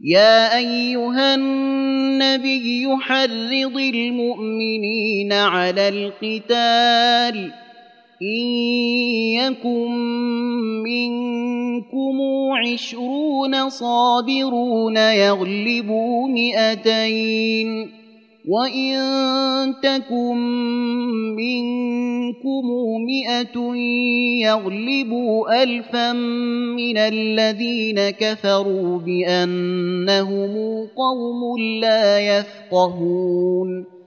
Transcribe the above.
يا أيها النبي حرض المؤمنين على القتال إن يكن منكم 20 صابرون يغلبوا 200 وإن تكن منكم 100 يغلبوا 1000 من الذين كفروا بأنهم قوم لا يفقهون